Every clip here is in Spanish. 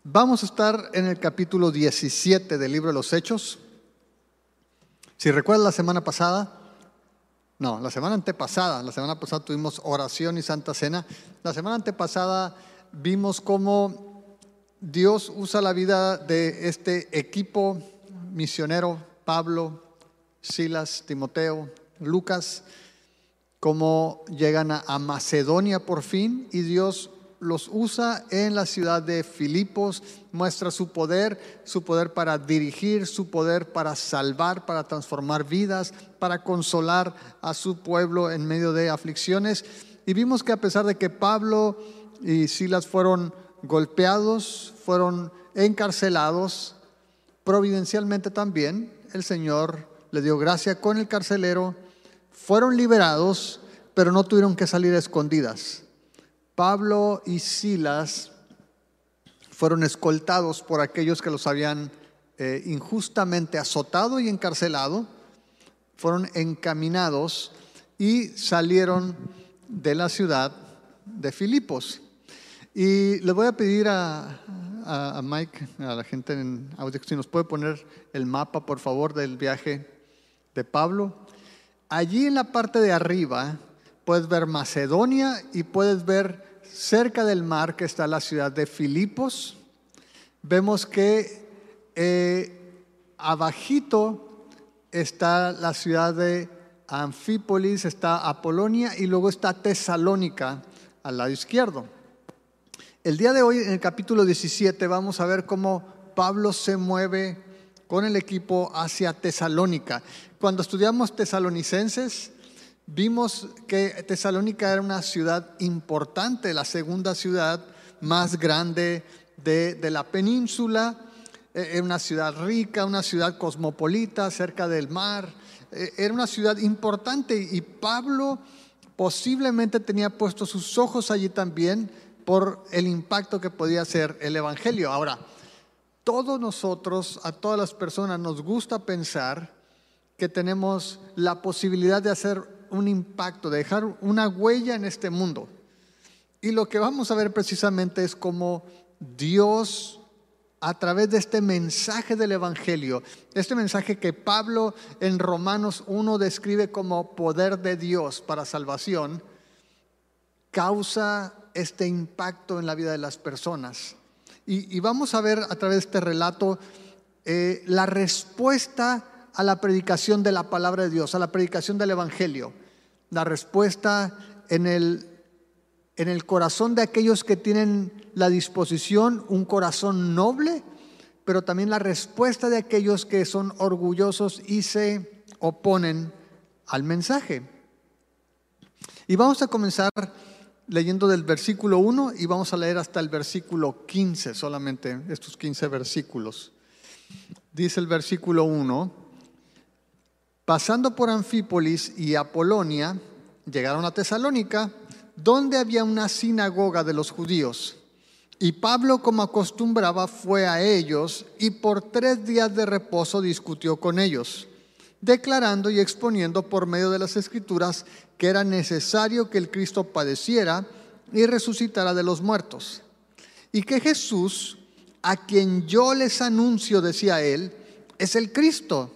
Vamos a estar en el capítulo 17 del libro de los Hechos. Si recuerdan la semana antepasada tuvimos oración y Santa Cena. La semana antepasada vimos cómo Dios usa la vida de este equipo misionero, Pablo, Silas, Timoteo, Lucas, cómo llegan a Macedonia por fin y Dios los usa en la ciudad de Filipos, muestra su poder para dirigir, su poder para salvar, para transformar vidas, para consolar a su pueblo en medio de aflicciones. Y vimos que a pesar de que Pablo y Silas fueron golpeados, fueron encarcelados, providencialmente también el Señor le dio gracia con el carcelero, fueron liberados, pero no tuvieron que salir a escondidas. Pablo y Silas fueron escoltados por aquellos que los habían injustamente azotado y encarcelado, fueron encaminados y salieron de la ciudad de Filipos. Y le voy a pedir a Mike, a la gente en audio, si nos puede poner el mapa, por favor, del viaje de Pablo. Allí en la parte de arriba puedes ver Macedonia y puedes ver cerca del mar que está la ciudad de Filipos. Vemos que abajito está la ciudad de Anfípolis, está Apolonia y luego está Tesalónica al lado izquierdo. El día de hoy, en el capítulo 17, vamos a ver cómo Pablo se mueve con el equipo hacia Tesalónica. Cuando estudiamos Tesalonicenses, vimos que Tesalónica era una ciudad importante, la segunda ciudad más grande de la península. Era una ciudad rica, una ciudad cosmopolita, cerca del mar. Era una ciudad importante y Pablo posiblemente tenía puestos sus ojos allí también por el impacto que podía hacer el evangelio. Ahora, todos nosotros, a todas las personas nos gusta pensar que tenemos la posibilidad de hacer un impacto, de dejar una huella en este mundo. Y lo que vamos a ver precisamente es cómo Dios, a través de este mensaje del evangelio, este mensaje que Pablo en Romanos 1 describe como poder de Dios para salvación, causa este impacto en la vida de las personas. Y vamos a ver a través de este relato la respuesta a la predicación de la palabra de Dios, a la predicación del evangelio, la respuesta en el corazón de aquellos que tienen la disposición, un corazón noble, pero también la respuesta de aquellos que son orgullosos y se oponen al mensaje. Y vamos a comenzar leyendo del versículo 1 y vamos a leer hasta el versículo 15, solamente estos 15 versículos. Dice el versículo 1: pasando por Anfípolis y Apolonia, llegaron a Tesalónica, donde había una sinagoga de los judíos. Y Pablo, como acostumbraba, fue a ellos y por 3 días de reposo discutió con ellos, declarando y exponiendo por medio de las Escrituras que era necesario que el Cristo padeciera y resucitara de los muertos. Y que Jesús, a quien yo les anuncio, decía él, es el Cristo.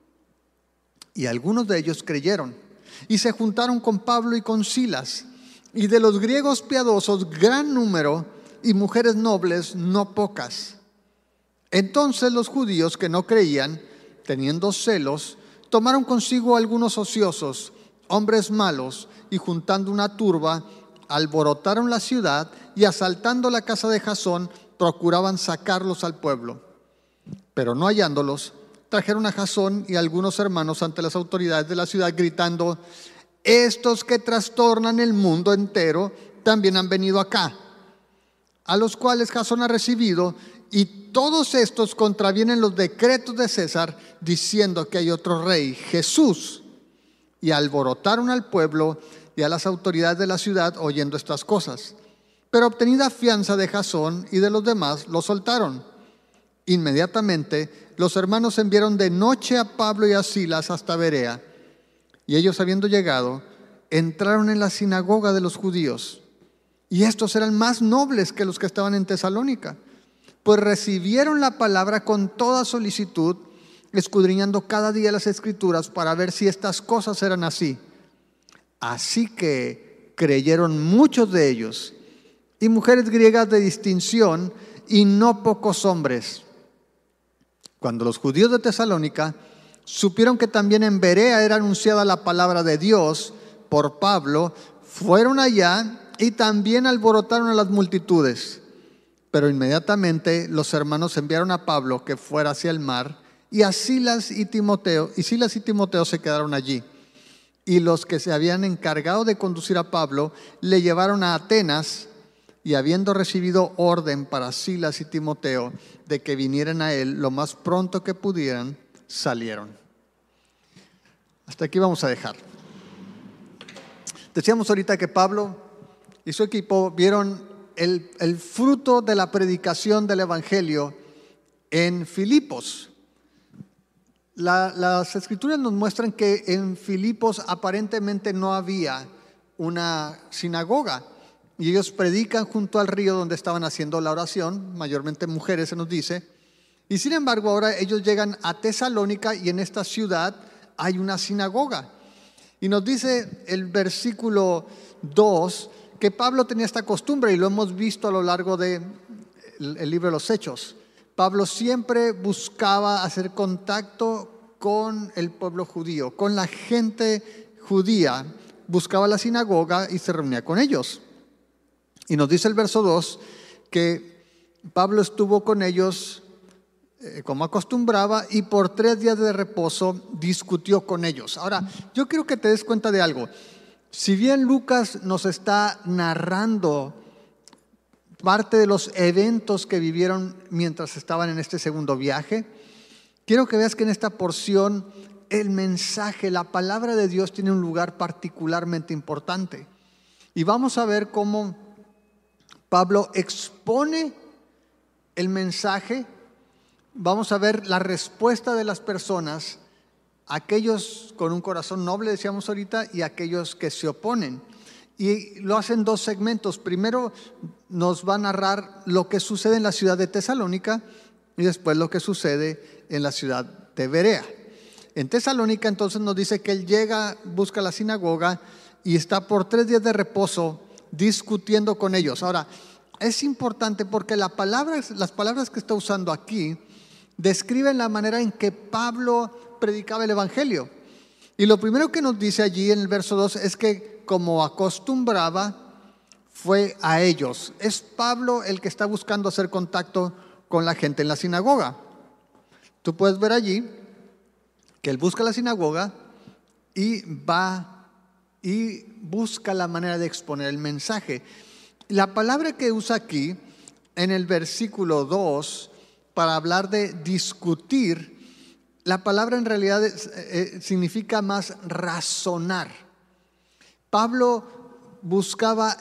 Y algunos de ellos creyeron y se juntaron con Pablo y con Silas, y de los griegos piadosos gran número, y mujeres nobles no pocas. Entonces los judíos que no creían, teniendo celos, tomaron consigo algunos ociosos, hombres malos, y juntando una turba, alborotaron la ciudad y asaltando la casa de Jasón, procuraban sacarlos al pueblo. Pero no hallándolos, trajeron a Jasón y a algunos hermanos ante las autoridades de la ciudad, gritando: estos que trastornan el mundo entero también han venido acá. A los cuales Jasón ha recibido, y todos estos contravienen los decretos de César, diciendo que hay otro rey, Jesús. Y alborotaron al pueblo y a las autoridades de la ciudad oyendo estas cosas. Pero obtenida fianza de Jasón y de los demás, lo soltaron. Inmediatamente los hermanos enviaron de noche a Pablo y a Silas hasta Berea. Y ellos, habiendo llegado, entraron en la sinagoga de los judíos. Y estos eran más nobles que los que estaban en Tesalónica, pues recibieron la palabra con toda solicitud, escudriñando cada día las Escrituras para ver si estas cosas eran así. Así que creyeron muchos de ellos, y mujeres griegas de distinción, y no pocos hombres. Cuando los judíos de Tesalónica supieron que también en Berea era anunciada la palabra de Dios por Pablo, fueron allá y también alborotaron a las multitudes. Pero inmediatamente los hermanos enviaron a Pablo que fuera hacia el mar, y a Silas y Timoteo se quedaron allí. Y los que se habían encargado de conducir a Pablo le llevaron a Atenas, y habiendo recibido orden para Silas y Timoteo de que vinieran a él lo más pronto que pudieran, salieron. Hasta aquí vamos a dejar. Decíamos ahorita que Pablo y su equipo vieron el fruto de la predicación del Evangelio en Filipos. Las Escrituras nos muestran que en Filipos aparentemente no había una sinagoga, y ellos predican junto al río donde estaban haciendo la oración, mayormente mujeres se nos dice. Y sin embargo ahora ellos llegan a Tesalónica, y en esta ciudad hay una sinagoga. Y nos dice el versículo 2 que Pablo tenía esta costumbre, y lo hemos visto a lo largo del libro de los Hechos. Pablo siempre buscaba hacer contacto con el pueblo judío, con la gente judía. Buscaba la sinagoga y se reunía con ellos. Y nos dice el verso 2 que Pablo estuvo con ellos como acostumbraba, y por 3 días de reposo discutió con ellos. Ahora, yo quiero que te des cuenta de algo. Si bien Lucas nos está narrando parte de los eventos que vivieron mientras estaban en este segundo viaje, quiero que veas que en esta porción el mensaje, la palabra de Dios tiene un lugar particularmente importante. Y vamos a ver cómo Pablo expone el mensaje. Vamos a ver la respuesta de las personas, aquellos con un corazón noble, decíamos ahorita, y aquellos que se oponen. Y lo hacen 2 segmentos. Primero nos va a narrar lo que sucede en la ciudad de Tesalónica, y después lo que sucede en la ciudad de Berea. En Tesalónica entonces nos dice que él llega, busca la sinagoga y está por 3 días de reposo discutiendo con ellos. Ahora, es importante porque las palabras que está usando aquí describen la manera en que Pablo predicaba el Evangelio. Y lo primero que nos dice allí en el verso 2 es que como acostumbraba, fue a ellos. Es Pablo el que está buscando hacer contacto con la gente en la sinagoga. Tú puedes ver allí que él busca la sinagoga y va y busca la manera de exponer el mensaje. La palabra que usa aquí en el versículo 2 para hablar de discutir, la palabra en realidad significa más razonar. Pablo buscaba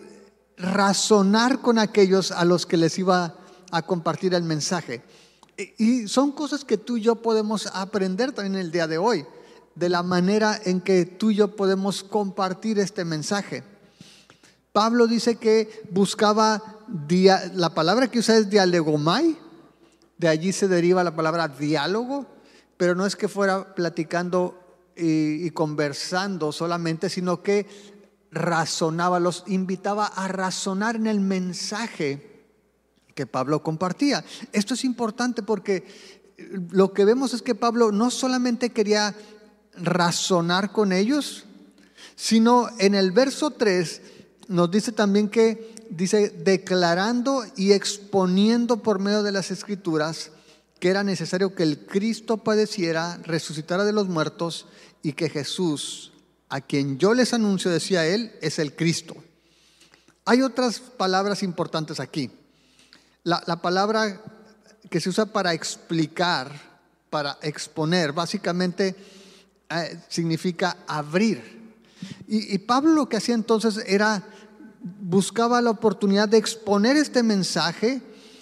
razonar con aquellos a los que les iba a compartir el mensaje. Y son cosas que tú y yo podemos aprender también el día de hoy, de la manera en que tú y yo podemos compartir este mensaje. Pablo dice que buscaba, la palabra que usa es dialegomai, de allí se deriva la palabra diálogo, pero no es que fuera platicando y conversando solamente, sino que razonaba, los invitaba a razonar en el mensaje que Pablo compartía. Esto es importante porque lo que vemos es que Pablo no solamente quería razonar con ellos, sino en el verso 3 nos dice también que dice declarando y exponiendo por medio de las Escrituras que era necesario que el Cristo padeciera, resucitara de los muertos, y que Jesús, a quien yo les anuncio, decía él, es el Cristo. Hay otras palabras importantes aquí. La palabra que se usa para explicar, para exponer, básicamente significa abrir. Y Pablo lo que hacía entonces era, buscaba la oportunidad de exponer este mensaje,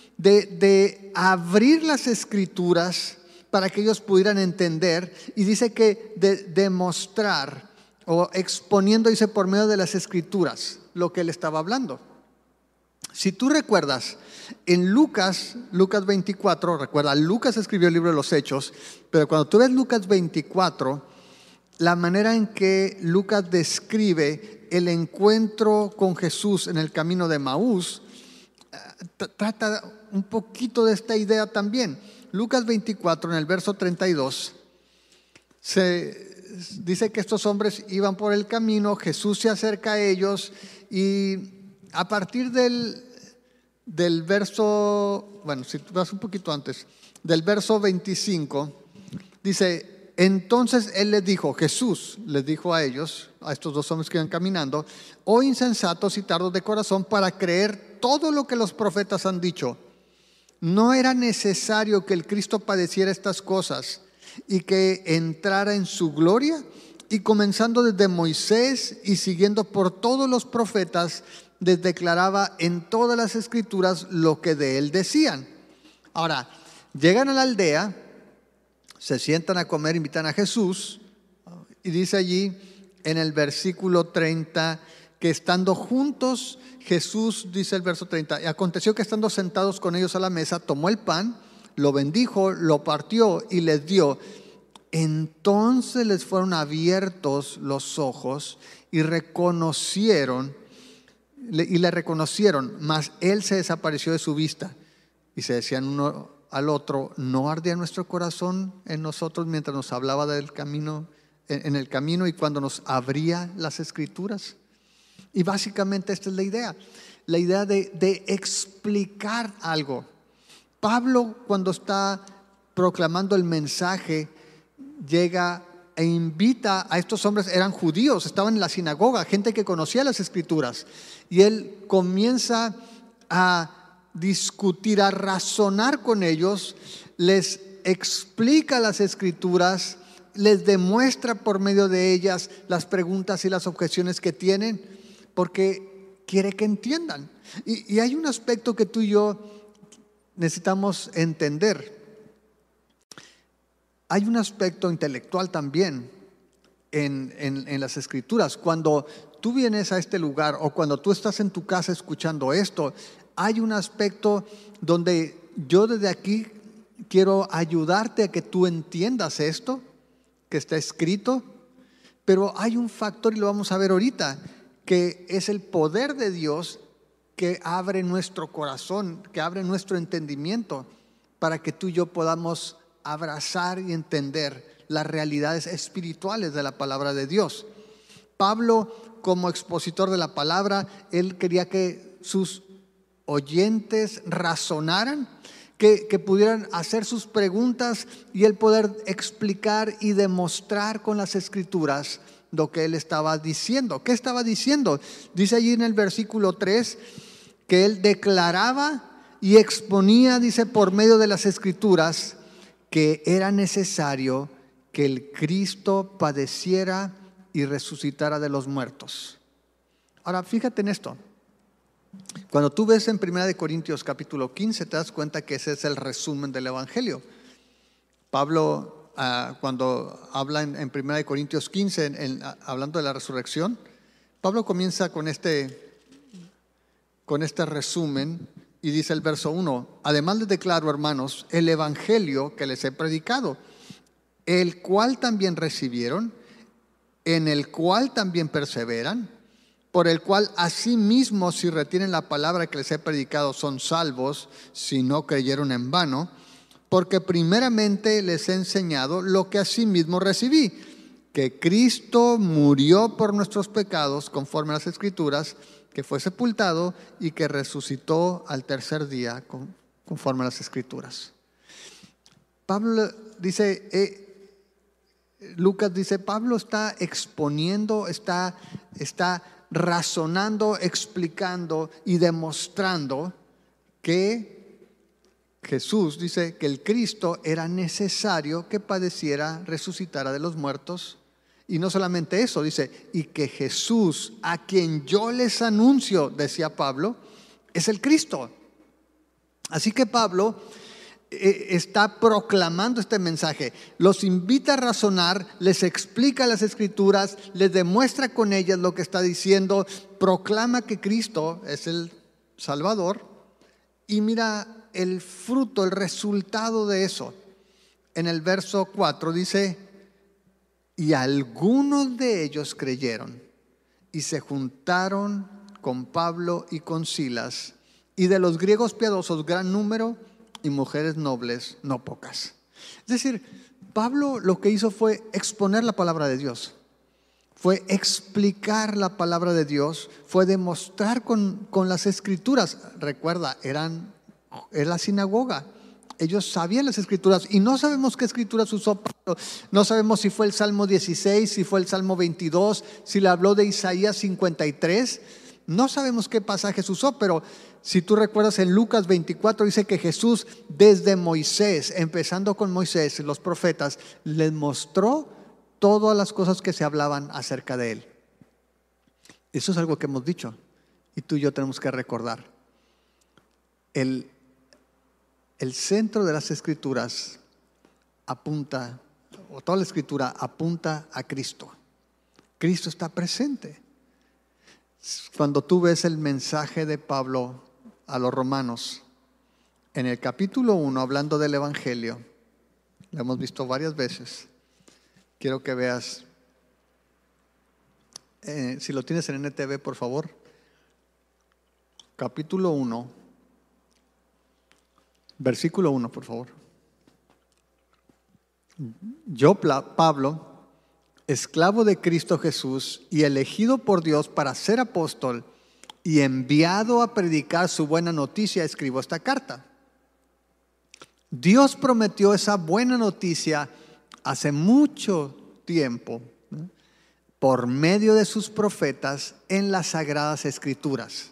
de abrir las Escrituras para que ellos pudieran entender, y dice que de demostrar o exponiendo, dice, por medio de las Escrituras lo que él estaba hablando. Si tú recuerdas, en Lucas 24, recuerda, Lucas escribió el libro de los Hechos, pero cuando tú ves Lucas 24, la manera en que Lucas describe el encuentro con Jesús en el camino de Emaús, trata un poquito de esta idea también. Lucas 24, en el verso 32, se dice que estos hombres iban por el camino, Jesús se acerca a ellos y a partir del verso, bueno, si tú vas un poquito antes, del verso 25, dice: entonces él les dijo, Jesús les dijo a ellos, a estos dos hombres que iban caminando: oh insensatos y tardos de corazón para creer todo lo que los profetas han dicho. ¿No era necesario que el Cristo padeciera estas cosas y que entrara en su gloria? Y comenzando desde Moisés y siguiendo por todos los profetas, les declaraba en todas las escrituras lo que de él decían. Ahora, llegan a la aldea, se sientan a comer, invitan a Jesús, y dice allí en el versículo 30 que estando juntos, Jesús, dice el verso 30, y aconteció que estando sentados con ellos a la mesa, tomó el pan, lo bendijo, lo partió y les dio. Entonces les fueron abiertos los ojos y le reconocieron, mas él se desapareció de su vista. Y se decían uno al otro: ¿no ardía nuestro corazón en nosotros mientras nos hablaba del camino, en el camino, y cuando nos abría las escrituras? Y básicamente esta es la idea de explicar algo. Pablo, cuando está proclamando el mensaje, llega e invita a estos hombres. Eran judíos, estaban en la sinagoga, gente que conocía las escrituras, y él comienza a discutir, a razonar con ellos, les explica las escrituras, les demuestra por medio de ellas las preguntas y las objeciones que tienen, porque quiere que entiendan. Y hay un aspecto que tú y yo necesitamos entender. Hay un aspecto intelectual también en las escrituras. Cuando tú vienes a este lugar o cuando tú estás en tu casa escuchando esto, hay un aspecto donde yo desde aquí quiero ayudarte a que tú entiendas esto que está escrito, pero hay un factor, y lo vamos a ver ahorita, que es el poder de Dios que abre nuestro corazón, que abre nuestro entendimiento para que tú y yo podamos abrazar y entender las realidades espirituales de la palabra de Dios. Pablo, como expositor de la palabra, él quería que sus oyentes razonaran, que pudieran hacer sus preguntas y él poder explicar y demostrar con las escrituras lo que él estaba diciendo. ¿Qué estaba diciendo? Dice allí en el versículo 3 que él declaraba y exponía, dice, por medio de las escrituras, que era necesario que el Cristo padeciera y resucitara de los muertos. Ahora, fíjate en esto. Cuando tú ves en 1 Corintios capítulo 15, te das cuenta que ese es el resumen del Evangelio. Pablo, cuando habla en 1 Corintios 15, hablando de la resurrección, Pablo comienza con este resumen y dice el verso 1: además les declaro, hermanos, el evangelio que les he predicado, el cual también recibieron, en el cual también perseveran, por el cual asimismo, si retienen la palabra que les he predicado, son salvos, si no creyeron en vano. Porque primeramente les he enseñado lo que asimismo recibí, que Cristo murió por nuestros pecados conforme a las Escrituras, que fue sepultado y que resucitó al tercer día conforme a las Escrituras. Pablo dice, Lucas dice, Pablo está exponiendo, está razonando, explicando y demostrando que Jesús, dice que el Cristo era necesario que padeciera, resucitara de los muertos. Y no solamente eso, dice, y que Jesús, a quien yo les anuncio, decía Pablo, es el Cristo. Así que Pablo está proclamando este mensaje, los invita a razonar, les explica las escrituras, les demuestra con ellas lo que está diciendo, proclama que Cristo es el Salvador. Y mira el fruto, el resultado de eso. En el verso 4 dice: y algunos de ellos creyeron y se juntaron con Pablo y con Silas, y de los griegos piadosos gran número, y mujeres nobles no pocas. Es decir, Pablo lo que hizo fue exponer la palabra de Dios, fue explicar la palabra de Dios, fue demostrar con las escrituras. Recuerda, era la sinagoga. Ellos sabían las escrituras y no sabemos qué escrituras usó Pablo. No sabemos si fue el Salmo 16, si fue el Salmo 22, si le habló de Isaías 53. No sabemos qué pasajes usó, pero si tú recuerdas en Lucas 24 dice que Jesús desde Moisés, empezando con Moisés, los profetas, les mostró todas las cosas que se hablaban acerca de él. Eso es algo que hemos dicho y tú y yo tenemos que recordar. El centro de las escrituras apunta, o toda la escritura apunta a Cristo. Cristo está presente. Cuando tú ves el mensaje de Pablo a los romanos, en el capítulo 1, hablando del Evangelio, lo hemos visto varias veces. Quiero que veas, si lo tienes en NTV, por favor, capítulo 1, versículo 1, por favor. Yo, Pablo, esclavo de Cristo Jesús y elegido por Dios para ser apóstol y enviado a predicar su buena noticia, escribo esta carta. Dios prometió esa buena noticia hace mucho tiempo, ¿no?, por medio de sus profetas en las Sagradas Escrituras.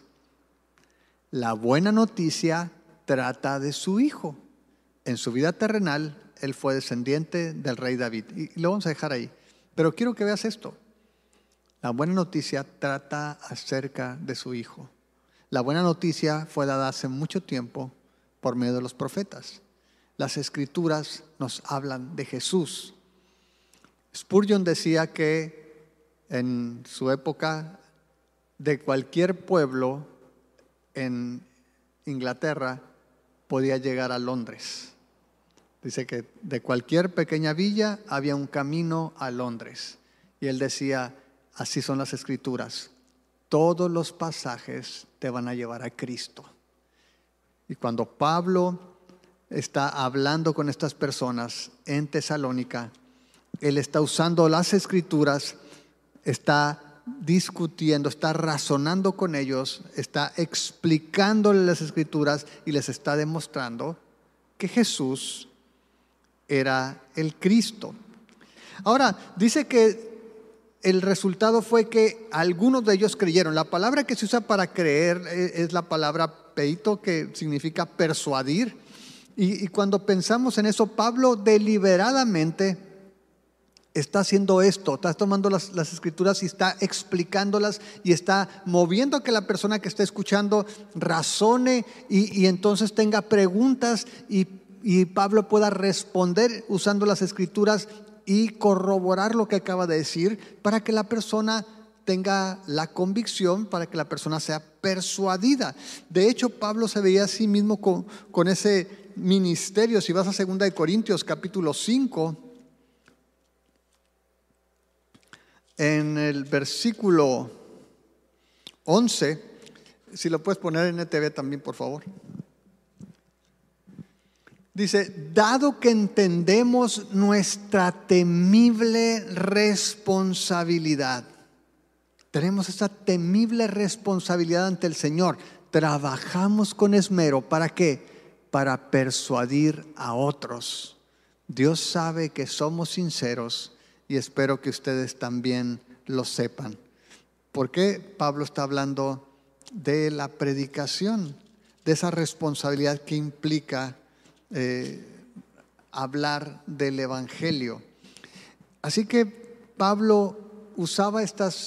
La buena noticia trata de su hijo. En su vida terrenal, él fue descendiente del rey David. Y lo vamos a dejar ahí. Pero quiero que veas esto. La buena noticia trata acerca de su hijo. La buena noticia fue dada hace mucho tiempo por medio de los profetas. Las escrituras nos hablan de Jesús. Spurgeon decía que en su época, de cualquier pueblo en Inglaterra podía llegar a Londres. Dice que de cualquier pequeña villa había un camino a Londres. Y él decía, así son las escrituras. Todos los pasajes te van a llevar a Cristo. Y cuando Pablo está hablando con estas personas en Tesalónica, él está usando las escrituras, está discutiendo, está razonando con ellos, está explicándoles las escrituras y les está demostrando que Jesús era el Cristo. Ahora, dice que el resultado fue que algunos de ellos creyeron. La palabra que se usa para creer es la palabra peito, que significa persuadir. Y cuando pensamos en eso, Pablo deliberadamente está haciendo esto, está tomando las escrituras y está explicándolas y está moviendo a que la persona que está escuchando razone y entonces tenga preguntas y Pablo pueda responder usando las escrituras y corroborar lo que acaba de decir para que la persona tenga la convicción, para que la persona sea persuadida. De hecho, Pablo se veía a sí mismo con ese ministerio. Si vas a 2 Corintios capítulo 5, en el versículo 11, si lo puedes poner en NTV también, por favor. Dice, dado que entendemos nuestra temible responsabilidad. Tenemos esta temible responsabilidad ante el Señor. Trabajamos con esmero. ¿Para qué? Para persuadir a otros. Dios sabe que somos sinceros y espero que ustedes también lo sepan. ¿Por qué Pablo está hablando de la predicación? De esa responsabilidad que implica hablar del Evangelio. Así que Pablo usaba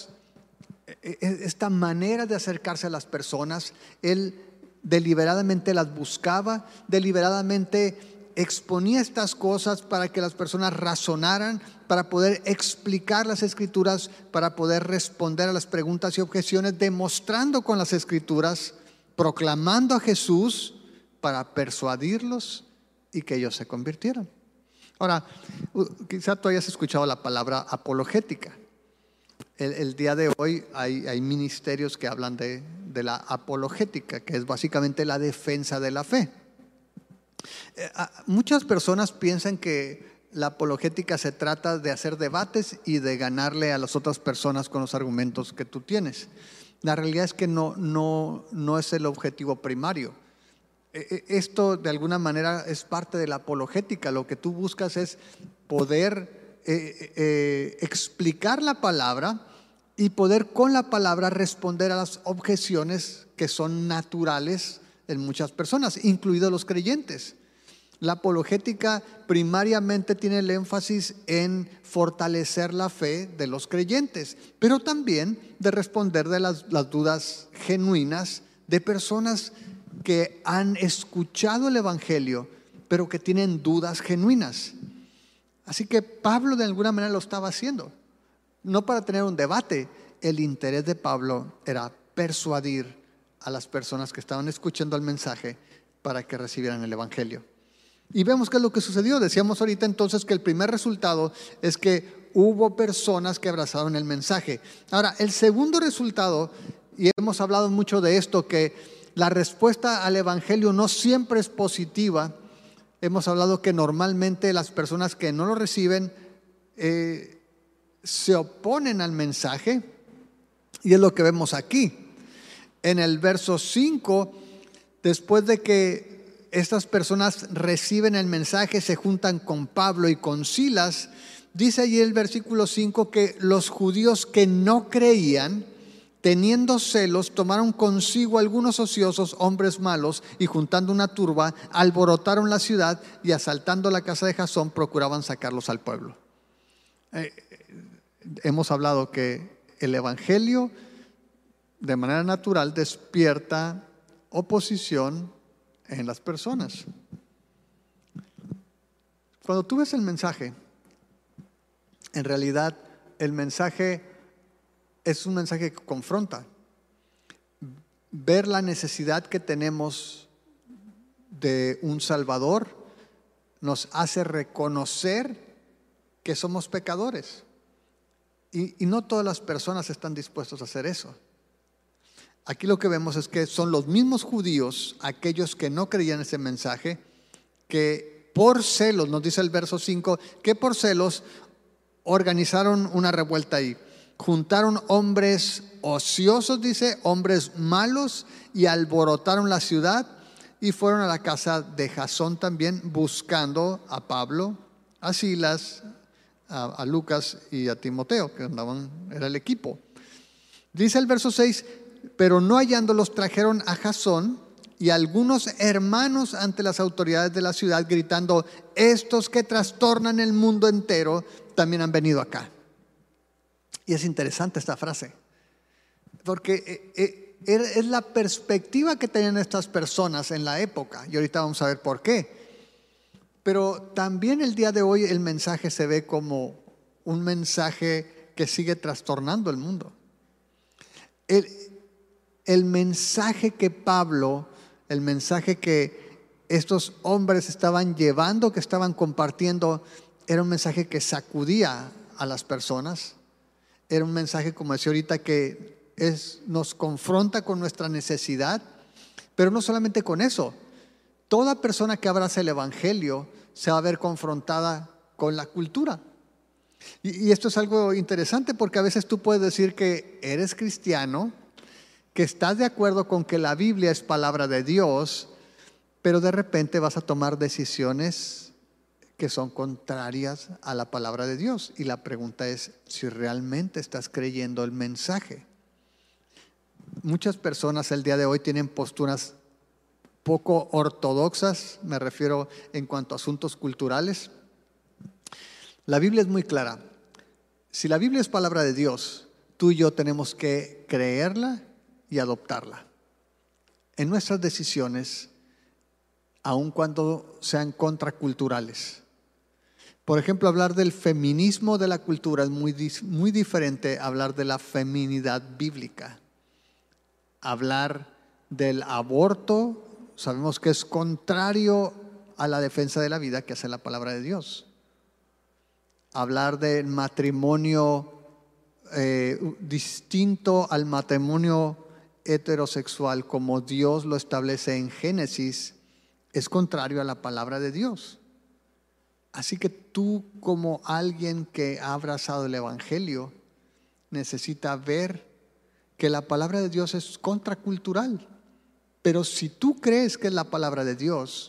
esta manera de acercarse a las personas. Él deliberadamente las buscaba, deliberadamente exponía estas cosas para que las personas razonaran, para poder explicar las escrituras, para poder responder a las preguntas y objeciones, demostrando con las escrituras proclamando a Jesús para persuadirlos y que ellos se convirtieran. Ahora, quizá tú hayas escuchado la palabra apologética. El día de hoy hay ministerios que hablan de la apologética, que es básicamente la defensa de la fe. Muchas personas piensan que la apologética se trata de hacer debates y de ganarle a las otras personas con los argumentos que tú tienes. La realidad es que no es el objetivo primario. Esto de alguna manera es parte de la apologética. Lo que tú buscas es poder explicar la palabra y poder con la palabra responder a las objeciones que son naturales en muchas personas, incluidos los creyentes. La apologética primariamente tiene el énfasis en fortalecer la fe de los creyentes, pero también de responder de las dudas genuinas de personas que han escuchado el Evangelio, pero que tienen dudas genuinas. Así que Pablo de alguna manera lo estaba haciendo, no para tener un debate. El interés de Pablo era persuadir a las personas que estaban escuchando el mensaje para que recibieran el Evangelio. Y vemos qué es lo que sucedió. Decíamos ahorita entonces que el primer resultado es que hubo personas que abrazaron el mensaje. Ahora, el segundo resultado, y hemos hablado mucho de esto, que la respuesta al Evangelio no siempre es positiva. Hemos hablado que normalmente las personas que no lo reciben se oponen al mensaje, y es lo que vemos aquí. En el verso 5, después de que estas personas reciben el mensaje, se juntan con Pablo y con Silas, dice allí el versículo 5 que los judíos que no creían, teniendo celos, tomaron consigo algunos ociosos, hombres malos, y juntando una turba, alborotaron la ciudad y asaltando la casa de Jasón, procuraban sacarlos al pueblo. Hemos hablado que el Evangelio de manera natural despierta oposición en las personas. Cuando tú ves el mensaje, en realidad el mensaje es un mensaje que confronta. Ver la necesidad que tenemos de un Salvador nos hace reconocer que somos pecadores. Y no todas las personas están dispuestas a hacer eso. Aquí lo que vemos es que son los mismos judíos, aquellos que no creían ese mensaje, que por celos, nos dice el verso 5, que por celos organizaron una revuelta ahí. Juntaron hombres ociosos, dice, hombres malos, y alborotaron la ciudad, y fueron a la casa de Jasón también, buscando a Pablo, a Silas, a Lucas y a Timoteo, que andaban, era el equipo. Dice el verso 6, pero no hallándolos trajeron a Jasón y algunos hermanos ante las autoridades de la ciudad, gritando: estos que trastornan el mundo entero también han venido acá. Y es interesante esta frase, porque es la perspectiva que tenían estas personas en la época, y ahorita vamos a ver por qué. Pero también el día de hoy el mensaje se ve como un mensaje que sigue trastornando el mundo. El mensaje que Pablo, el mensaje que estos hombres estaban llevando, que estaban compartiendo, era un mensaje que sacudía a las personas. Era un mensaje, como decía ahorita, que nos confronta con nuestra necesidad. Pero no solamente con eso. Toda persona que abraza el Evangelio se va a ver confrontada con la cultura. Y esto es algo interesante, porque a veces tú puedes decir que eres cristiano, que estás de acuerdo con que la Biblia es palabra de Dios, pero de repente vas a tomar decisiones que son contrarias a la palabra de Dios. Y la pregunta es si realmente estás creyendo el mensaje. Muchas personas el día de hoy tienen posturas poco ortodoxas, me refiero en cuanto a asuntos culturales. La Biblia es muy clara. Si la Biblia es palabra de Dios, tú y yo tenemos que creerla y adoptarla en nuestras decisiones, aun cuando sean contraculturales. Por ejemplo, hablar del feminismo de la cultura es muy diferente a hablar de la feminidad bíblica. Hablar del aborto, sabemos que es contrario a la defensa de la vida que hace la palabra de Dios. Hablar del matrimonio distinto al matrimonio heterosexual como Dios lo establece en Génesis es contrario a la palabra de Dios. Así que tú, como alguien que ha abrazado el Evangelio, necesita ver que la palabra de Dios es contracultural. Pero si tú crees que es la palabra de Dios,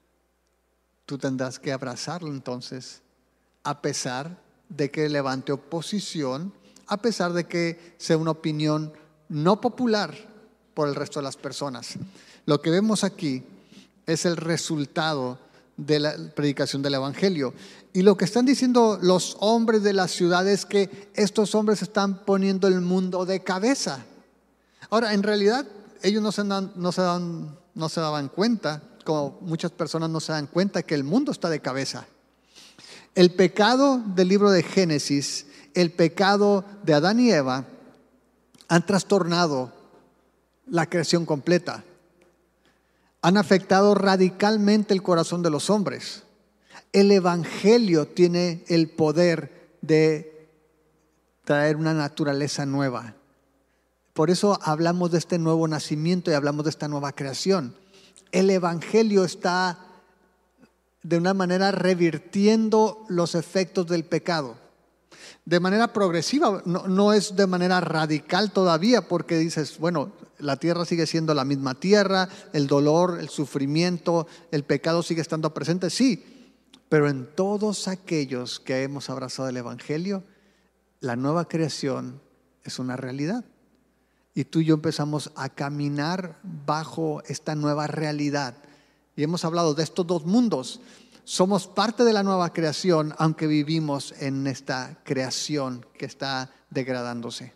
tú tendrás que abrazarlo entonces, a pesar de que levante oposición, a pesar de que sea una opinión no popular por el resto de las personas. Lo que vemos aquí es el resultado de la predicación del Evangelio. Y lo que están diciendo los hombres de la ciudad es que estos hombres están poniendo el mundo de cabeza. Ahora, en realidad, ellos no se daban cuenta, como muchas personas no se dan cuenta, que el mundo está de cabeza. El pecado del libro de Génesis, el pecado de Adán y Eva, han trastornado la creación completa. Han afectado radicalmente el corazón de los hombres. El Evangelio tiene el poder de traer una naturaleza nueva. Por eso hablamos de este nuevo nacimiento y hablamos de esta nueva creación. El Evangelio está de una manera revirtiendo los efectos del pecado. De manera progresiva, no es de manera radical todavía, porque dices, bueno, la tierra sigue siendo la misma tierra, el dolor, el sufrimiento, el pecado sigue estando presente, sí, pero en todos aquellos que hemos abrazado el Evangelio, la nueva creación es una realidad. Y tú y yo empezamos a caminar bajo esta nueva realidad. Y hemos hablado de estos dos mundos. Somos parte de la nueva creación, aunque vivimos en esta creación que está degradándose.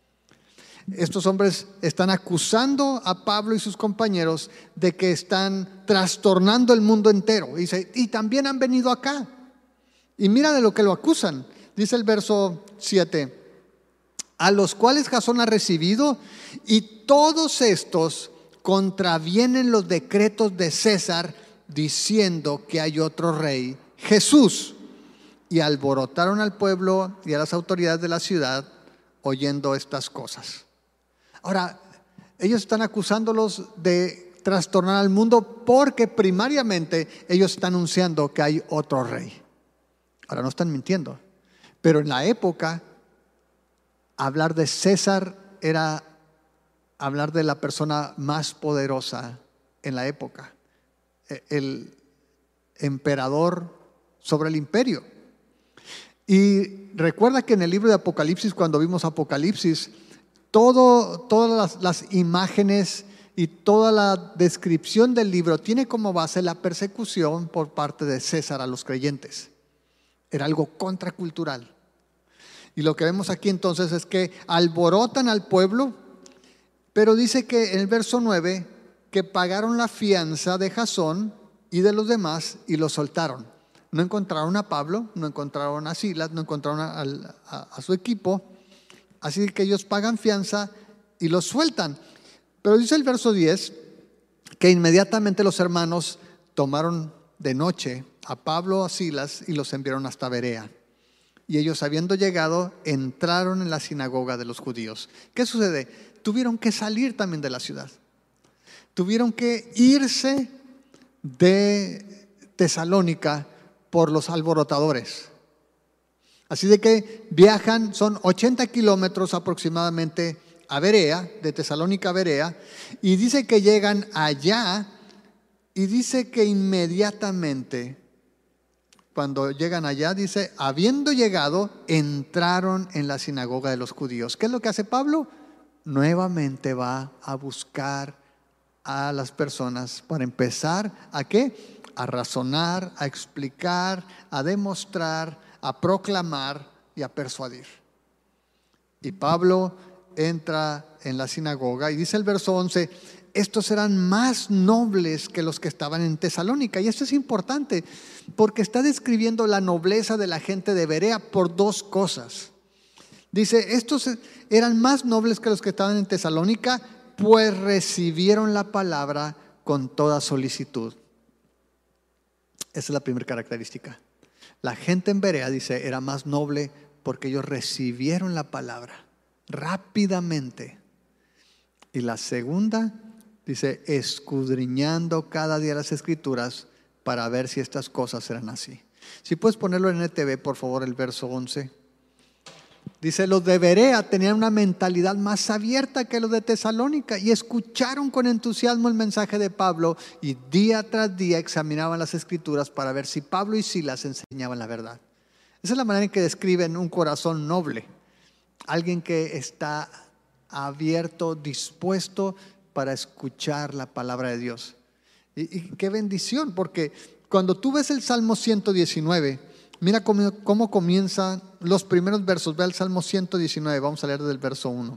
Estos hombres están acusando a Pablo y sus compañeros de que están trastornando el mundo entero. Dice, y también han venido acá. Y mira de lo que lo acusan. Dice el verso 7. A los cuales Jasón ha recibido, y todos estos contravienen los decretos de César, diciendo que hay otro rey, Jesús. Y alborotaron al pueblo y a las autoridades de la ciudad oyendo estas cosas. Ahora, ellos están acusándolos de trastornar al mundo porque primariamente ellos están anunciando que hay otro rey. Ahora, no están mintiendo, pero en la época hablar de César era hablar de la persona más poderosa en la época, el emperador sobre el imperio. Y recuerda que en el libro de Apocalipsis, cuando vimos Apocalipsis, todas las imágenes y toda la descripción del libro tiene como base la persecución por parte de César a los creyentes. Era algo contracultural. Y lo que vemos aquí entonces es que alborotan al pueblo, pero dice que en el verso 9 que pagaron la fianza de Jasón y de los demás y los soltaron. No encontraron a Pablo, no encontraron a Silas, no encontraron a su equipo, así que ellos pagan fianza y los sueltan. Pero dice el verso 10 que inmediatamente los hermanos tomaron de noche a Pablo, a Silas y los enviaron hasta Berea. Y ellos, habiendo llegado, entraron en la sinagoga de los judíos. ¿Qué sucede? Tuvieron que salir también de la ciudad. Tuvieron que irse de Tesalónica por los alborotadores. Así de que viajan, son 80 kilómetros aproximadamente a Berea, de Tesalónica a Berea, y dice que llegan allá, y dice que inmediatamente, cuando llegan allá, dice, habiendo llegado, entraron en la sinagoga de los judíos. ¿Qué es lo que hace Pablo? Nuevamente va a buscar a las personas para empezar ¿a qué? A razonar, a explicar, a demostrar, a proclamar y a persuadir. Y Pablo entra en la sinagoga y dice el verso 11, estos eran más nobles que los que estaban en Tesalónica. Y esto es importante porque está describiendo la nobleza de la gente de Berea por dos cosas. Dice, estos eran más nobles que los que estaban en Tesalónica pues recibieron la palabra con toda solicitud. Esa es la primera característica. La gente en Berea, dice, era más noble porque ellos recibieron la palabra rápidamente. Y la segunda, dice, escudriñando cada día las Escrituras para ver si estas cosas eran así. Si puedes ponerlo en NTV, por favor, el verso 11. Dice, los de Berea tenían una mentalidad más abierta que los de Tesalónica y escucharon con entusiasmo el mensaje de Pablo y día tras día examinaban las Escrituras para ver si Pablo y Silas enseñaban la verdad. Esa es la manera en que describen un corazón noble. Alguien que está abierto, dispuesto para escuchar la palabra de Dios. Y qué bendición, porque cuando tú ves el Salmo 119, mira cómo comienzan los primeros versos. Ve al Salmo 119, vamos a leer del verso 1.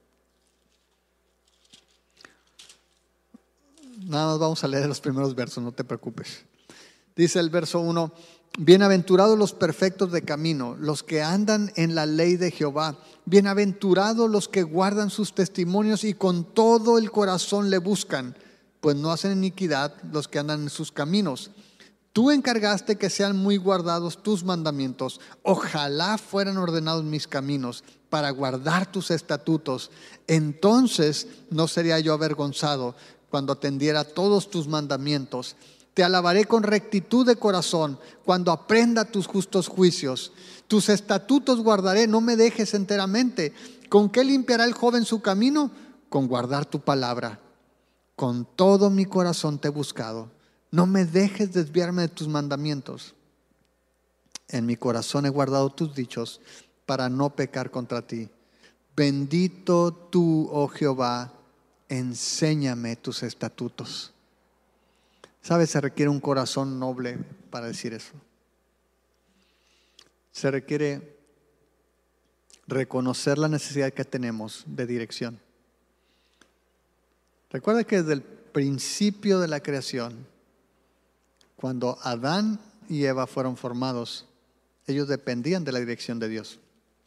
Nada más vamos a leer los primeros versos, no te preocupes. Dice el verso 1, bienaventurados los perfectos de camino, los que andan en la ley de Jehová. Bienaventurados los que guardan sus testimonios y con todo el corazón le buscan, pues no hacen iniquidad los que andan en sus caminos. Tú encargaste que sean muy guardados tus mandamientos. Ojalá fueran ordenados mis caminos para guardar tus estatutos. Entonces no sería yo avergonzado cuando atendiera todos tus mandamientos. Te alabaré con rectitud de corazón cuando aprenda tus justos juicios. Tus estatutos guardaré, no me dejes enteramente. ¿Con qué limpiará el joven su camino? Con guardar tu palabra. Con todo mi corazón te he buscado. No me dejes desviarme de tus mandamientos. En mi corazón he guardado tus dichos para no pecar contra ti. Bendito tú, oh Jehová, enséñame tus estatutos. ¿Sabes? Se requiere un corazón noble para decir eso. Se requiere reconocer la necesidad que tenemos de dirección. Recuerda que desde el principio de la creación, cuando Adán y Eva fueron formados, ellos dependían de la dirección de Dios.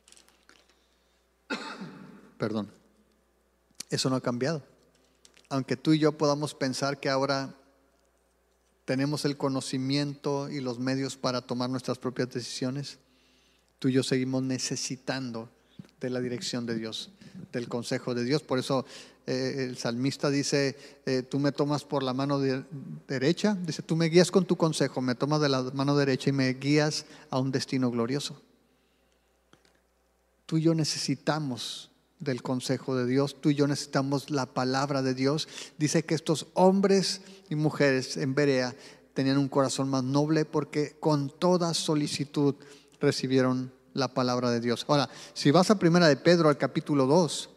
Perdón. Eso no ha cambiado. Aunque tú y yo podamos pensar que ahora tenemos el conocimiento y los medios para tomar nuestras propias decisiones, tú y yo seguimos necesitando de la dirección de Dios, del consejo de Dios. Por eso el salmista dice, tú me tomas por la mano derecha, dice, tú me guías con tu consejo, me tomas de la mano derecha y me guías a un destino glorioso. Tú y yo necesitamos del consejo de Dios, tú y yo necesitamos la palabra de Dios. Dice que estos hombres y mujeres en Berea tenían un corazón más noble porque con toda solicitud recibieron la palabra de Dios. Ahora, si vas a Primera de Pedro al capítulo 2,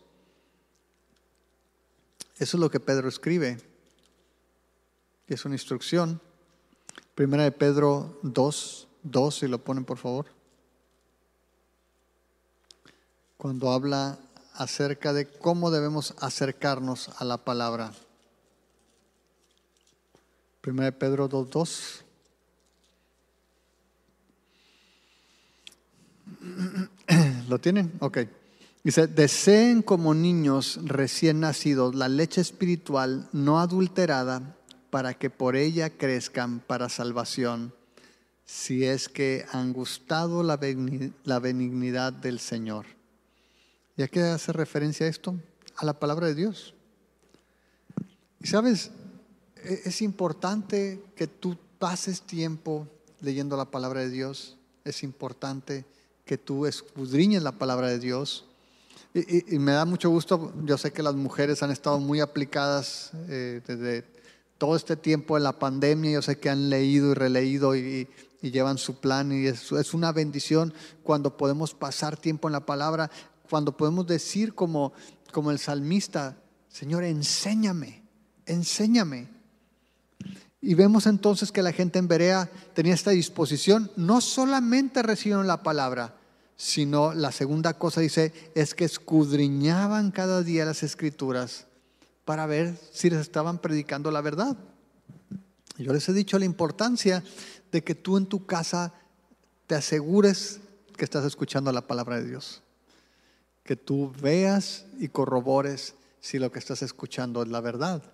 eso es lo que Pedro escribe, que es una instrucción. Primera de Pedro 2, si lo ponen por favor. Cuando habla acerca de cómo debemos acercarnos a la palabra. Primera de Pedro 2. ¿Lo tienen? Ok. Dice, deseen como niños recién nacidos la leche espiritual no adulterada para que por ella crezcan para salvación, si es que han gustado la benignidad del Señor. ¿Y a qué hace referencia esto? A la palabra de Dios. Y sabes, es importante que tú pases tiempo leyendo la palabra de Dios. Es importante que tú escudriñes la palabra de Dios. Y me da mucho gusto, yo sé que las mujeres han estado muy aplicadas desde todo este tiempo de la pandemia. Yo sé que han leído y releído y llevan su plan, y es una bendición cuando podemos pasar tiempo en la palabra, cuando podemos decir como el salmista, Señor, enséñame. Y vemos entonces que la gente en Berea tenía esta disposición. No solamente recibieron la palabra, sino la segunda cosa dice, es que escudriñaban cada día las Escrituras para ver si les estaban predicando la verdad. Yo les he dicho la importancia de que tú en tu casa te asegures que estás escuchando la palabra de Dios. Que tú veas y corrobores si lo que estás escuchando es la verdad.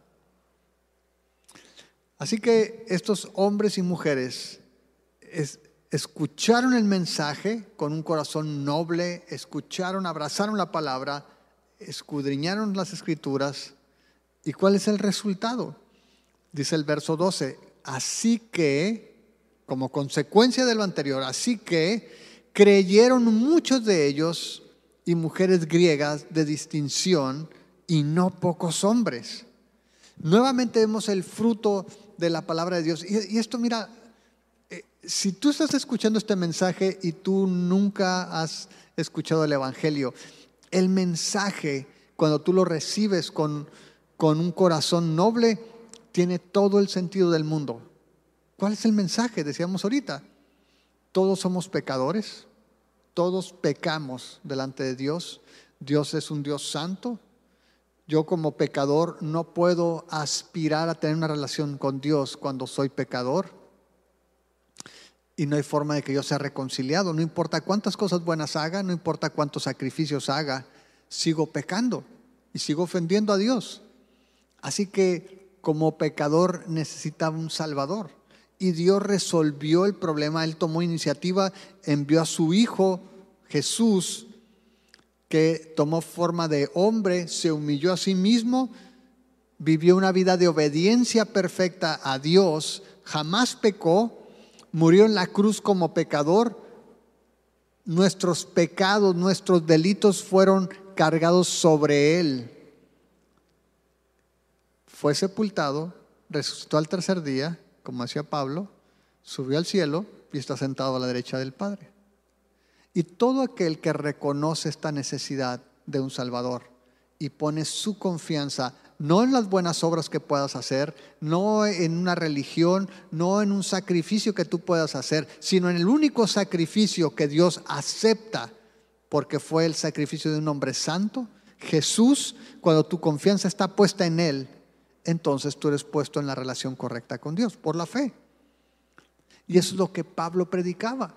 Así que estos hombres y mujeres escucharon el mensaje con un corazón noble, escucharon, abrazaron la palabra, escudriñaron las escrituras. ¿Y cuál es el resultado? Dice el verso 12, así que, como consecuencia de lo anterior, así que creyeron muchos de ellos y mujeres griegas de distinción y no pocos hombres. Nuevamente vemos el fruto de la palabra de Dios. Y esto, mira, si tú estás escuchando este mensaje y tú nunca has escuchado el Evangelio, el mensaje, cuando tú lo recibes con un corazón noble, tiene todo el sentido del mundo. ¿Cuál es el mensaje? Decíamos ahorita, todos somos pecadores, todos pecamos delante de Dios. Dios es un Dios santo. Yo como pecador no puedo aspirar a tener una relación con Dios cuando soy pecador. Y no hay forma de que yo sea reconciliado. No importa cuántas cosas buenas haga, no importa cuántos sacrificios haga, sigo pecando y sigo ofendiendo a Dios. Así que como pecador necesitaba un Salvador. Y Dios resolvió el problema. Él tomó iniciativa, envió a su Hijo Jesús, que tomó forma de hombre, se humilló a sí mismo, vivió una vida de obediencia perfecta a Dios, jamás pecó, murió en la cruz como pecador. Nuestros pecados, nuestros delitos fueron cargados sobre Él. Fue sepultado, resucitó al tercer día, como decía Pablo, subió al cielo y está sentado a la derecha del Padre. Y todo aquel que reconoce esta necesidad de un Salvador y pone su confianza no en las buenas obras que puedas hacer, no en una religión, no en un sacrificio que tú puedas hacer, sino en el único sacrificio que Dios acepta, porque fue el sacrificio de un hombre santo, Jesús. Cuando tu confianza está puesta en Él, entonces tú eres puesto en la relación correcta con Dios, por la fe. Y eso es lo que Pablo predicaba.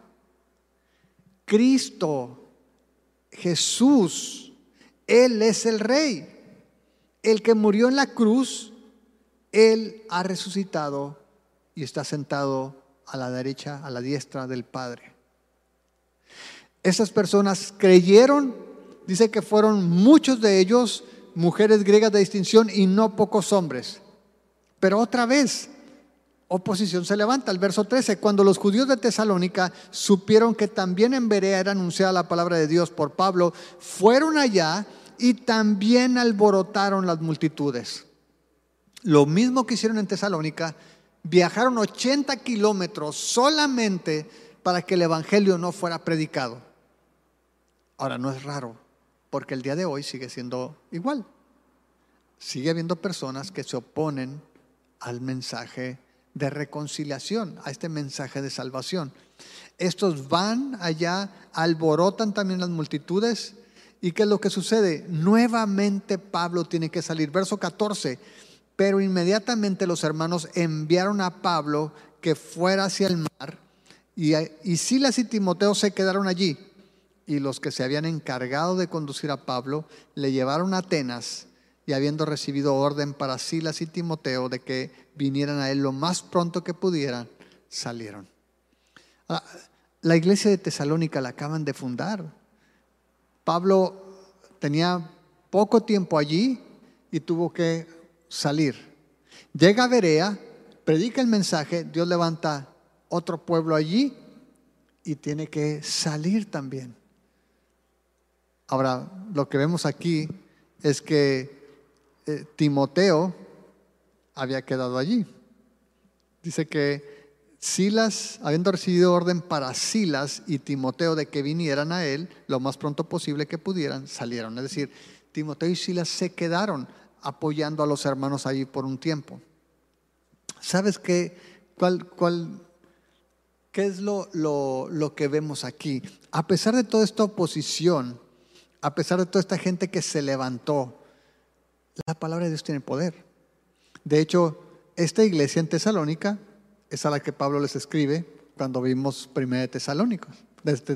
Cristo, Jesús, Él es el Rey. El que murió en la cruz, Él ha resucitado y está sentado a la derecha, a la diestra del Padre. Esas personas creyeron, dice que fueron muchos de ellos mujeres griegas de distinción y no pocos hombres. Pero otra vez, oposición se levanta. El verso 13, cuando los judíos de Tesalónica supieron que también en Berea era anunciada la palabra de Dios por Pablo, fueron allá y también alborotaron las multitudes. Lo mismo que hicieron en Tesalónica, viajaron 80 kilómetros solamente para que el evangelio no fuera predicado. Ahora, no es raro, porque el día de hoy sigue siendo igual. Sigue habiendo personas que se oponen al mensaje de reconciliación, a este mensaje de salvación. Estos van allá, alborotan también las multitudes. ¿Y qué es lo que sucede? Nuevamente Pablo tiene que salir. Verso 14, pero inmediatamente los hermanos enviaron a Pablo que fuera hacia el mar, y Silas y Timoteo se quedaron allí. Y los que se habían encargado de conducir a Pablo le llevaron a Atenas, y habiendo recibido orden para Silas y Timoteo de que vinieran a él lo más pronto que pudieran, salieron. La iglesia de Tesalónica la acaban de fundar. Pablo tenía poco tiempo allí y tuvo que salir. Llega a Berea, predica el mensaje, Dios levanta otro pueblo allí y tiene que salir también. Ahora, lo que vemos aquí es que Timoteo había quedado allí. Dice que Silas, habiendo recibido orden para Silas y Timoteo de que vinieran a él lo más pronto posible que pudieran, salieron. Es decir, Timoteo y Silas se quedaron apoyando a los hermanos allí por un tiempo. ¿Sabes qué? ¿Qué es lo que vemos aquí? A pesar de toda esta oposición, a pesar de toda esta gente que se levantó, la palabra de Dios tiene poder. De hecho, esta iglesia en Tesalónica es a la que Pablo les escribe cuando vimos Primera de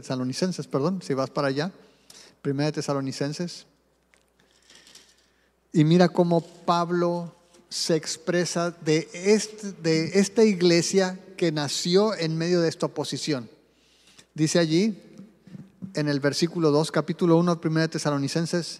Tesalonicenses, si vas para allá, Primera de Tesalonicenses. Y mira cómo Pablo se expresa de esta iglesia que nació en medio de esta oposición. Dice allí, en el versículo 2, capítulo 1, 1 Tesalonicenses,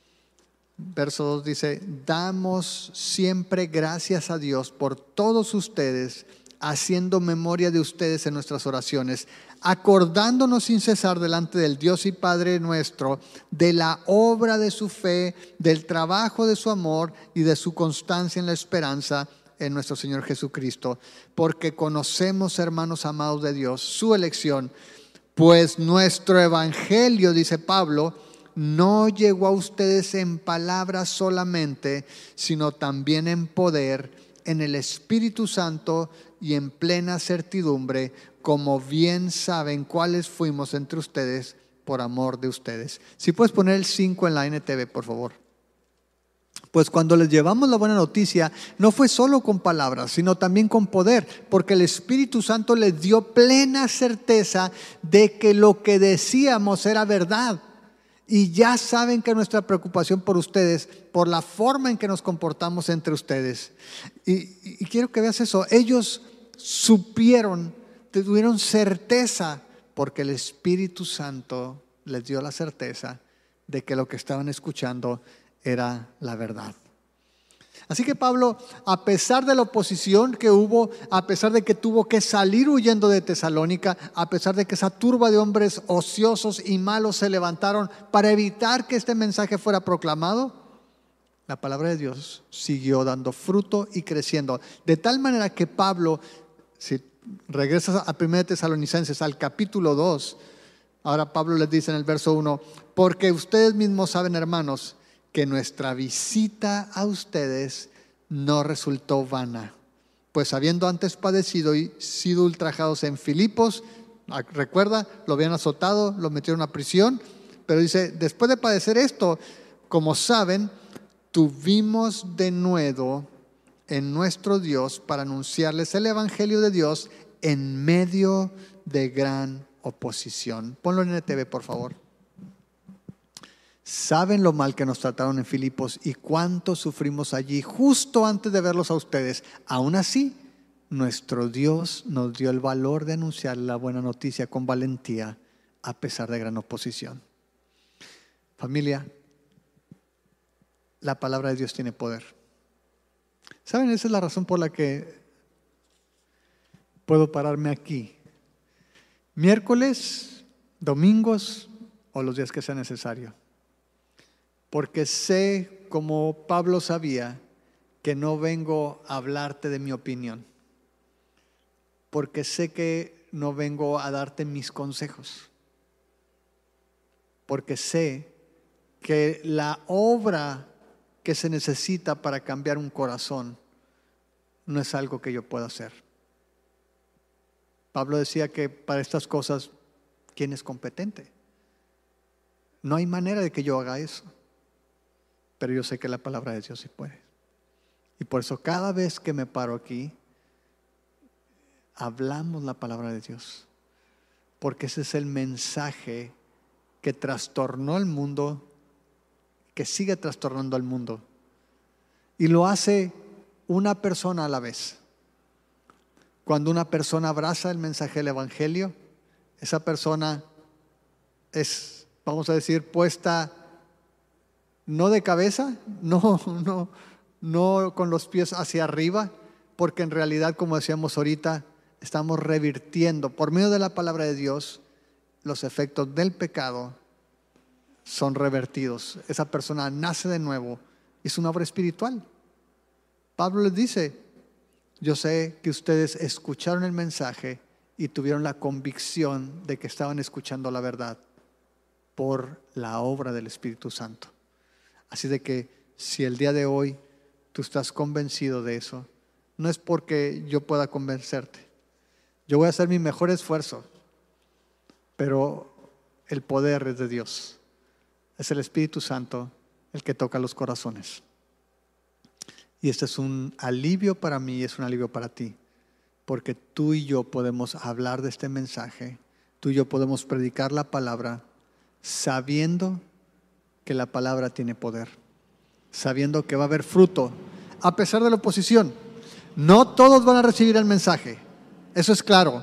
verso 2 dice: damos siempre gracias a Dios por todos ustedes, haciendo memoria de ustedes en nuestras oraciones, acordándonos sin cesar delante del Dios y Padre nuestro de la obra de su fe, del trabajo de su amor y de su constancia en la esperanza en nuestro Señor Jesucristo, porque conocemos, hermanos amados de Dios, su elección, pues nuestro evangelio, dice Pablo, no llegó a ustedes en palabras solamente, sino también en poder, en el Espíritu Santo y en plena certidumbre, como bien saben cuáles fuimos entre ustedes por amor de ustedes. Si puedes poner el 5 en la NTV, por favor. Pues cuando les llevamos la buena noticia, no fue solo con palabras, sino también con poder, porque el Espíritu Santo les dio plena certeza de que lo que decíamos era verdad. Y ya saben que nuestra preocupación por ustedes, por la forma en que nos comportamos entre ustedes. Y quiero que veas eso. Ellos supieron, tuvieron certeza, porque el Espíritu Santo les dio la certeza de que lo que estaban escuchando era la verdad. Así que Pablo, a pesar de la oposición que hubo, a pesar de que tuvo que salir huyendo de Tesalónica, a pesar de que esa turba de hombres ociosos y malos se levantaron para evitar que este mensaje fuera proclamado, la palabra de Dios siguió dando fruto y creciendo. De tal manera que Pablo, si regresas a 1 Tesalonicenses, al capítulo 2, ahora Pablo les dice en el verso 1: porque ustedes mismos saben, hermanos, que nuestra visita a ustedes no resultó vana, pues habiendo antes padecido y sido ultrajados en Filipos, recuerda, lo habían azotado, lo metieron a prisión, pero dice, después de padecer esto, como saben, tuvimos denuedo en nuestro Dios para anunciarles el evangelio de Dios en medio de gran oposición. Ponlo en NTV, por favor. Saben lo mal que nos trataron en Filipos y cuánto sufrimos allí justo antes de verlos a ustedes. Aún así, nuestro Dios nos dio el valor de anunciar la buena noticia con valentía a pesar de gran oposición. Familia, la palabra de Dios tiene poder. ¿Saben? Esa es la razón por la que puedo pararme aquí miércoles, domingos o los días que sea necesario. Porque sé, como Pablo sabía, que no vengo a hablarte de mi opinión. Porque sé que no vengo a darte mis consejos. Porque sé que la obra que se necesita para cambiar un corazón no es algo que yo pueda hacer. Pablo decía que para estas cosas, ¿quién es competente? No hay manera de que yo haga eso. Pero yo sé que la palabra de Dios sí puede. Y por eso cada vez que me paro aquí, hablamos la palabra de Dios. Porque ese es el mensaje que trastornó el mundo, que sigue trastornando al mundo. Y lo hace una persona a la vez. Cuando una persona abraza el mensaje del evangelio, esa persona es, vamos a decir, puesta no de cabeza, no con los pies hacia arriba, porque en realidad, como decíamos ahorita, estamos revirtiendo por medio de la palabra de Dios los efectos del pecado. Son revertidos. Esa persona nace de nuevo. Es una obra espiritual. Pablo les dice: yo sé que ustedes escucharon el mensaje y tuvieron la convicción de que estaban escuchando la verdad por la obra del Espíritu Santo. Así de que si el día de hoy tú estás convencido de eso, no es porque yo pueda convencerte. Yo voy a hacer mi mejor esfuerzo, pero el poder es de Dios. Es el Espíritu Santo el que toca los corazones. Y este es un alivio para mí y es un alivio para ti, porque tú y yo podemos hablar de este mensaje, tú y yo podemos predicar la palabra sabiendo que la palabra tiene poder. sabiendo que va a haber fruto, a pesar de la oposición. No todos van a recibir el mensaje, eso es claro.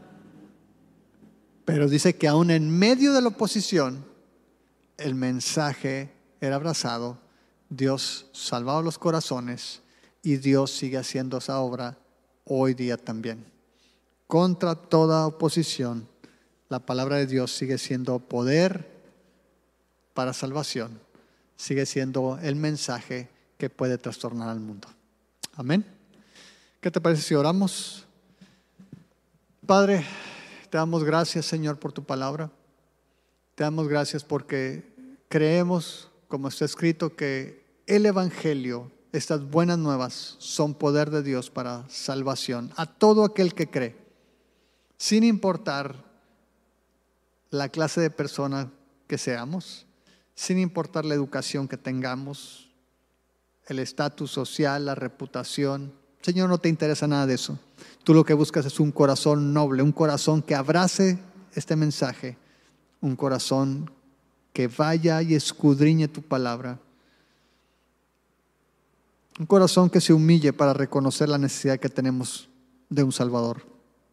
Pero dice que aún en medio de la oposición, el mensaje era abrazado, Dios salvaba los corazones y Dios sigue haciendo esa obra hoy día también. Contra toda oposición, la palabra de Dios sigue siendo poder para salvación, sigue siendo el mensaje que puede trastornar al mundo. Amén. ¿Qué te parece si oramos? Padre, te damos gracias, Señor, por tu palabra. Te damos gracias porque creemos, como está escrito, que el Evangelio, estas buenas nuevas, son poder de Dios para salvación a todo aquel que cree, sin importar la clase de persona que seamos, sin importar la educación que tengamos, el estatus social, la reputación. Señor, no te interesa nada de eso. Tú lo que buscas es un corazón noble, un corazón que abrace este mensaje, un corazón que vaya y escudriñe tu palabra, un corazón que se humille para reconocer la necesidad que tenemos de un Salvador,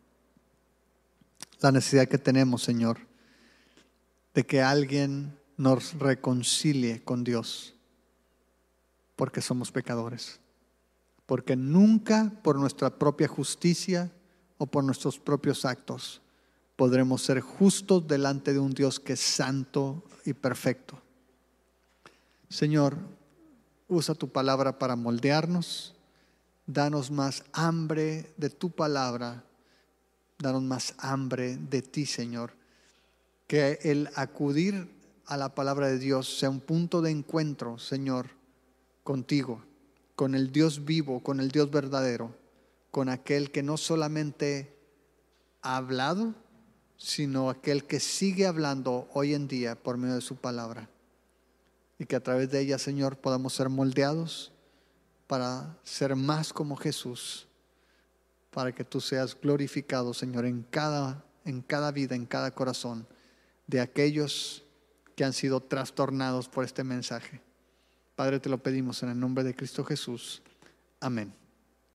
la necesidad que tenemos, Señor, de que alguien nos reconcilie con Dios, porque somos pecadores, porque nunca por nuestra propia justicia o por nuestros propios actos podremos ser justos delante de un Dios que es santo y perfecto. Señor, usa tu palabra para moldearnos, danos más hambre de tu palabra, danos más hambre de ti, Señor. Que el acudir a la palabra de Dios sea un punto de encuentro, Señor, contigo, con el Dios vivo, con el Dios verdadero, con aquel que no solamente ha hablado, sino aquel que sigue hablando hoy en día por medio de su palabra. Y que a través de ella, Señor, podamos ser moldeados para ser más como Jesús, para que tú seas glorificado, Señor, en cada vida, en cada corazón de aquellos que han sido trastornados por este mensaje. Padre, te lo pedimos en el nombre de Cristo Jesús. Amén.